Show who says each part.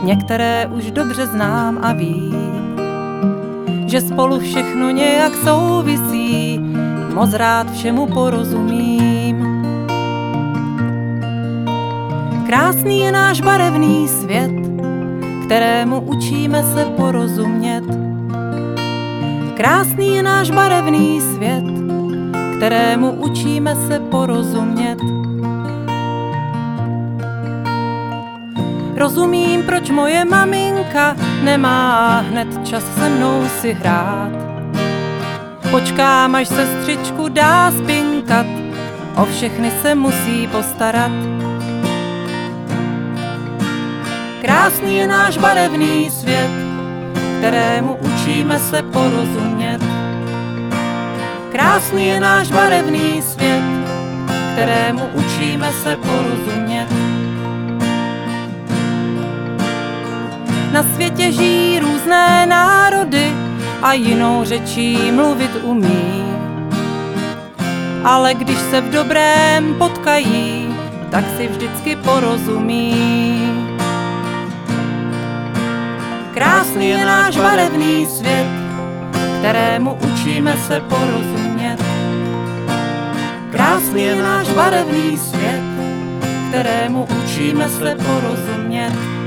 Speaker 1: některé už dobře znám a vím, že spolu všechno nějak souvisí, moc rád všemu porozumím. Krásný je náš barevný svět, kterému učíme se porozumět. Krásný je náš barevný svět, kterému učíme se porozumět. Rozumím, proč moje maminka nemá hned čas se mnou si hrát. Počkám, až sestřičku dá spinkat, o všechny se musí postarat. Krásný je náš barevný svět, kterému učíme se porozumět. Krásný je náš barevný svět, kterému učíme se porozumět. Na světě žijí různé národy a jinou řečí mluvit umí. Ale když se v dobrém potkají, tak si vždycky porozumí. Krásný je náš barevný svět, kterému učíme se porozumět. Krásný je náš barevný svět, kterému učíme se porozumět.